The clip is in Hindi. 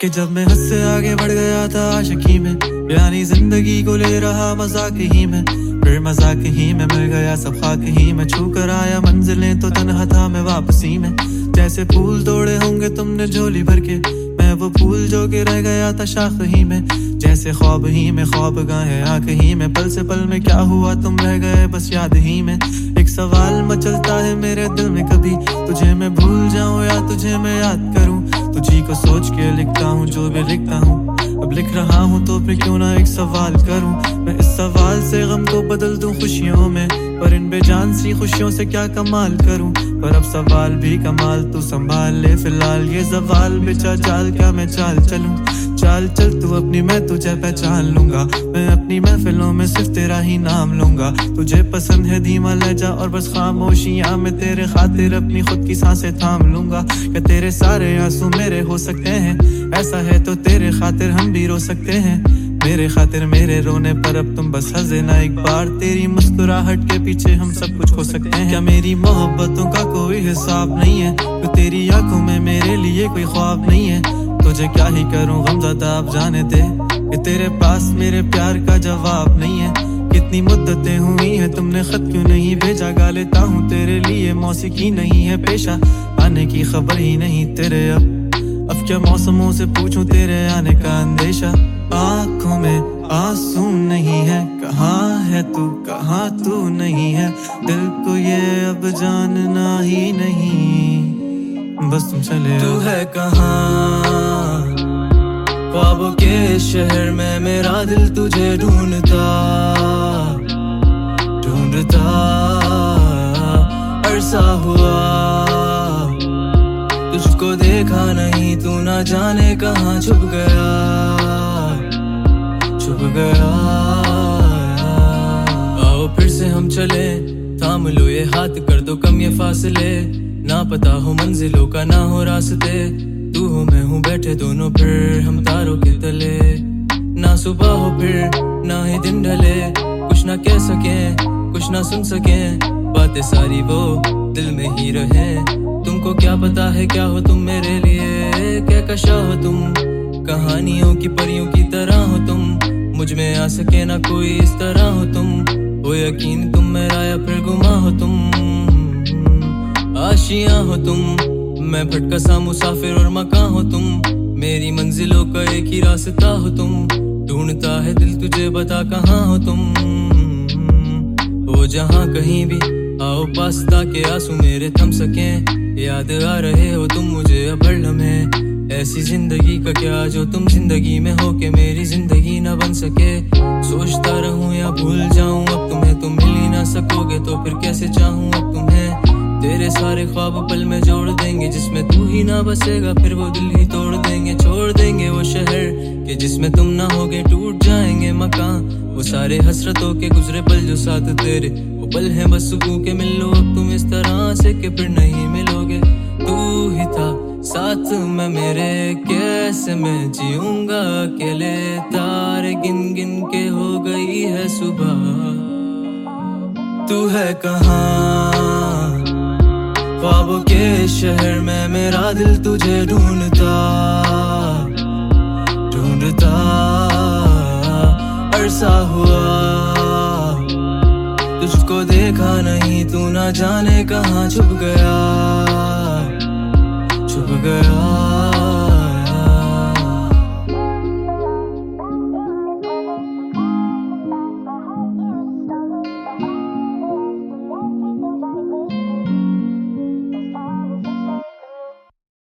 कि जब मैं हद से आगे बढ़ गया था आशिकी में, यानी जिंदगी को ले रहा मजाक ही में, फिर मजाक ही में मिल गया सब खाक ही में, छू कर आया मंजिलें तो तन्हा था मैं वापसी में। जैसे फूल तोड़े होंगे तुमने झोली भर के, मैं वो फूल जो के रह गया था शाख ही में। जैसे ख्वाब ही में ख्वाब गाहे आंख ही में, पल से पल में क्या हुआ तुम रह गए बस याद ही में। एक सवाल मचलता है मेरे दिल में, कभी तुझे मैं भूल जाऊं या तुझे मैं याद करूं। तुझी को सोच के लिखता हूँ जो भी लिखता हूँ, अब लिख रहा हूँ तो फिर क्यों ना एक सवाल करूं। मैं इस सवाल से गम को बदल दूं खुशियों में, पर इन बेजान सी खुशियों से क्या कमाल करूं। पर अब सवाल भी कमाल तू संभाल ले फिलहाल, ये सवाल बेचा चाल क्या मैं चाल चलूं। चाल चल तू अपनी मैं तुझे पहचान लूंगा, मैं अपनी महफिलों में सिर्फ तेरा ही नाम लूंगा। तुझे पसंद है धीमा लहजा और बस खामोशियां, मैं तेरे खातिर अपनी खुद की सांसें थाम लूंगा। क्या तेरे सारे आंसू मेरे हो सकते हैं, ऐसा है तो तेरे खातिर हम भी रो सकते हैं। मेरे खातिर मेरे रोने पर अब तुम बस हंसे ना एक बार, तेरी मुस्कुराहट के पीछे हम सब कुछ खो सकते हैं। क्या मेरी मोहब्बतों का कोई हिसाब नहीं है, तो तेरी आंखों में मेरे लिए कोई ख्वाब नहीं है। तुझे क्या ही करूं गमज़दा अब जाने दे, कि तेरे पास मेरे प्यार का जवाब नहीं है। कितनी मुद्दतें हुई हैं तुमने खत क्यों नहीं भेजा, गा लेता हूँ तेरे लिए मौसीकी नहीं है पेशा। आने की खबर ही नहीं तेरे अब क्या मौसमों से पूछूं तेरे आने का अंदेशा। आँखों में आंसू नहीं है, कहाँ है तू कहाँ तू नहीं है, दिल को ये अब जानना ही नहीं, बस तुम चले। तू है कहाँ ख्वाबों के शहर में, मेरा दिल तुझे ढूंढता ढूंढता अरसा हुआ। तुझको देखा नहीं तू ना जाने कहाँ छुप गया छुप गया। आओ फिर से हम चले, थाम लो ये हाथ कर दो कम ये फासले, ना पता हो मंजिलों का ना हो रास्ते। तू हो मैं हूँ बैठे दोनों फिर हम तारों के तले, ना सुबह हो फिर ना ही दिन ढले। कुछ ना कह सके कुछ ना सुन सके, बातें सारी वो दिल में ही रहे। तुमको क्या पता है क्या हो तुम मेरे लिए, क्या कशा हो तुम, कहानियों की परियों की तरह हो तुम। मुझ में आ सके ना कोई इस तरह हो तुम, हो यकीन तुम मेरा या फिर गुमा हो तुम। आशियां हो तुम, मैं भटका सा मुसाफिर और मकान हो तुम, मेरी मंजिलों का एक ही रास्ता हो तुम। ढूंढता है दिल तुझे बता कहाँ हो तुम, हो जहाँ कहीं भी आओ पास ताकि आंसू मेरे थम सके। याद आ रहे हो तुम मुझे अब हर लम्हे, ऐसी जिंदगी का क्या जो तुम जिंदगी में हो के मेरी जिंदगी न बन सके। सोचता रहूं या भूल जाऊं अब तुम्हें, तुम मिल ही ना सकोगे तो फिर कैसे चाहूं अब तुम्हें। तेरे सारे ख्वाब पल में जोड़ देंगे, जिसमें तू ही ना बसेगा फिर वो दिल ही तोड़ देंगे। छोड़ देंगे वो शहर के जिसमें तुम ना होगे, टूट जाएंगे मकान वो सारे हसरतों के गुजरे पल जो साथ तेरे वो पल हैं बस सुकून के। मिल लो अब तुम इस तरह से कि फिर नहीं मिलोगे। तू ही था साथ में मेरे, कैसे मैं जीऊंगा अकेले। तारे गिन गिन के हो गई है सुबह, तू है कहाँ ख्वाबों के शहर में, मेरा दिल तुझे ढूंढता ढूंढता अरसा हुआ। तुझको देखा नहीं तू ना जाने कहाँ छुप गया छुप गया।